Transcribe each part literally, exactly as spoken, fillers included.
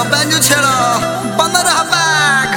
बैंजू छेड़ो बंद रहा बैग।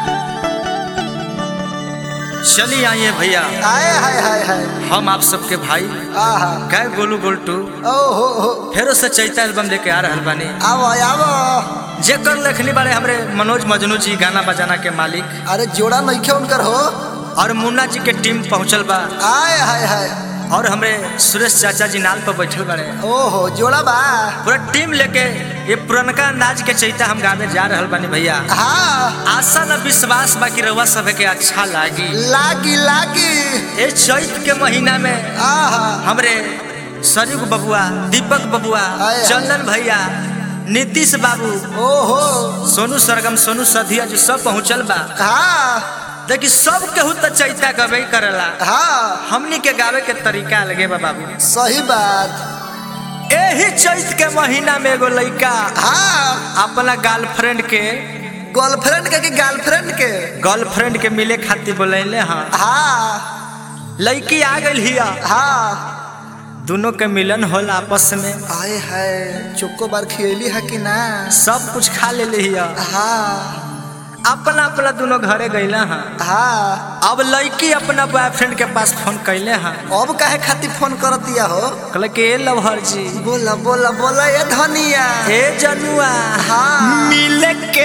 चलिए आइए भैया, आए हाय हाय हाय हम आप सबके भाई आहा गए गोलू गोल्टू ओ हो हो फेरो से चैता एल्बम लेके आ रहल बानी। आवो आवो। जेकर लेखनी बारे हमरे मनोज मजनू जी गाना बजाना के मालिक अरे जोड़ा नइखे उनकर हो। और मुन्ना जी के टीम पहुंचल बा। आए हाय हाय और हमरे सुरेश चाचा जी नाल पर बैठल बारे। ओहो जोड़ा बा। पूरा टीम लेके ये पुरनका अंदाज के चैता हम गावे जा रहल बानी भैया। हाँ आशा न विश्वास बाकी रउआ सब के अच्छा लागी लागी लागी। ये चैत के महीना में आहा हमरे सरयुग बबुआ, दीपक बबुआ, आए। चंदन भैया, नीतीश बाबू, ओहो सोनू सरगम, सोनू सधिया जी सब पहुंचल बा। हाँ देखी सब केहू तो चैता गवे करेला, हाँ हमनी के गावे के तरीका अलगे बा बाबू। सही बात। एही चैत के महीना में एगो लइका हाँ अपना गर्लफ्रेंड के गर्लफ्रेंड के कि गर्लफ्रेंड के गर्लफ्रेंड के मिले खातिर बोलैले। हाँ हाँ लड़की आ गई हिया, हाँ दोनों के मिलन होल आपस में। आए हाय चोको बार खियली है कि ना। सब कुछ खा ले हिया, हाँ अपना अपना दोनों घरे गईला। हाँ हाँ अब लड़की अपना बॉयफ्रेंड के पास फोन कैले। हाँ अब काहे खातिर फोन कर दिया हो। कहले के ए लवहर जी, बोला बोला बोला ये धनिया ए जनुआ, हाँ मिले के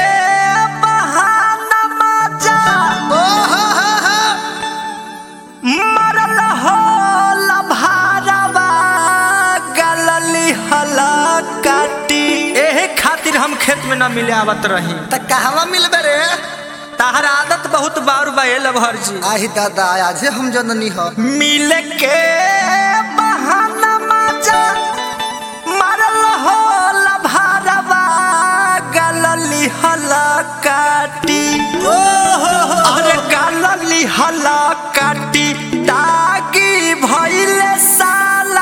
बहाना मजा ओ हो हो हो मरल हो लभारवा गलली हला काटी। एहे खातिर हम खेत में न मिले आवत रही। त कहवा मिलबे रे। ताहर आदत बहुत बार बा ए लवहर जी। आही दादा आज हम जननी हो। मिले के बहाना मजा मरल हो लभारवा गलली हला काटी। ओ हो हो अरे गलली हला काटी तागी भइले साला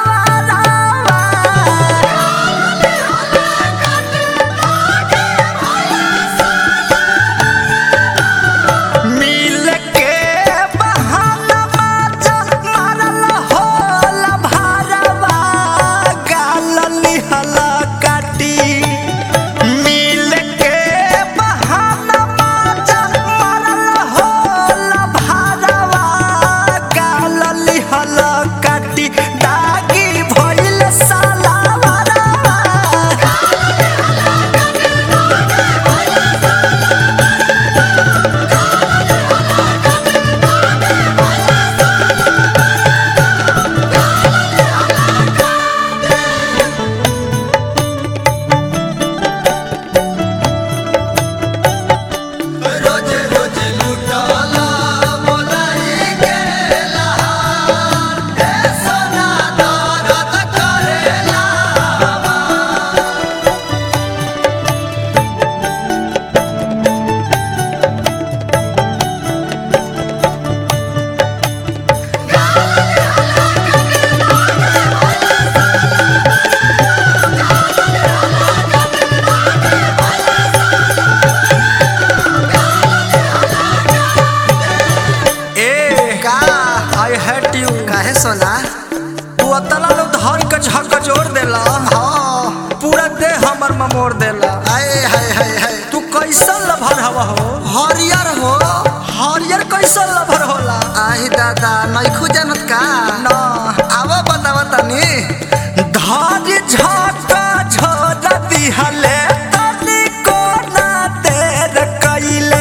मोड़ देला। आए हाय हाय हाय तू कैसा लभर हवा हो। हरियर हो। हरियर कैसा लभर होला। आही दादा नइखु जानत का ना आवा बतावा तनी। धारी झाका झोरा दिहले तनी को ना देर कइले।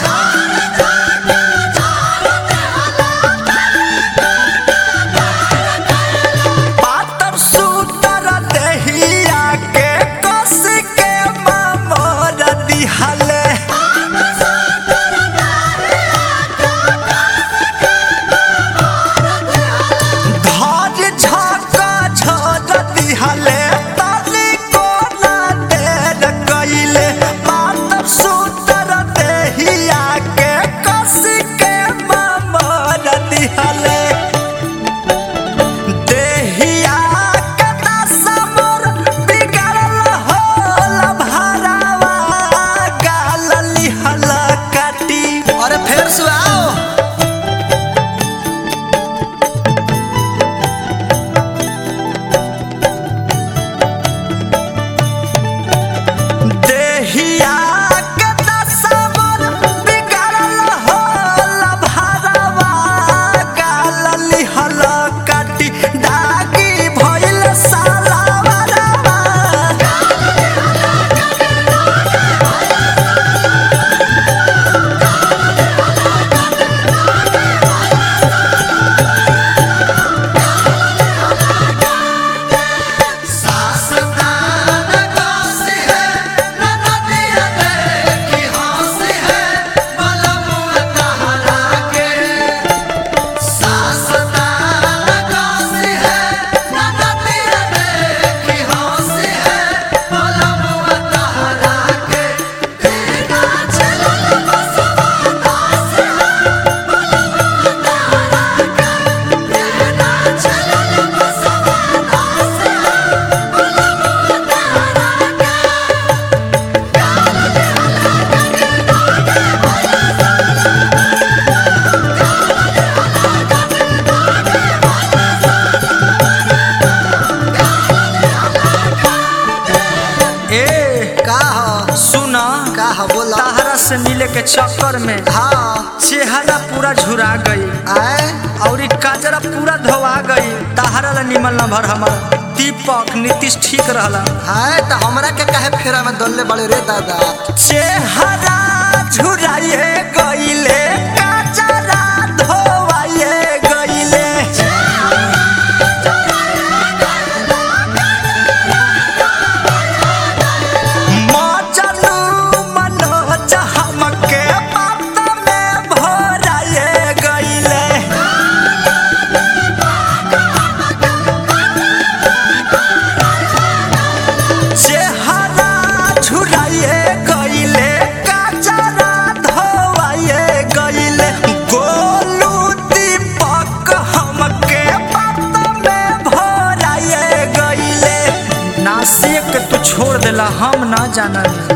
पातर सूतर देहिया के कस के मामोर दिहले। है बोला। ताहरा से मिले के चक्कर में हाँ चेहरा पूरा झुरा गई आए और ई काजरा पूरा धोवा गई। ताहरा ला निमन न भर हमार दीपक नीतीश ठीक रहला। हाय तो हमरा के काहे फेरा में दल्ले बड़े रे दादा। चेहरा झुराए गईले काजरा धोवाए गईले। मजनू मनोज हमके बात में भराए गईले। चेहरा झुराए गईले काजरा धोवाए गईले। गोलू दीपक हमके बात में भराए गईले। नासिक के तू छोड़ देला हम ना जानल।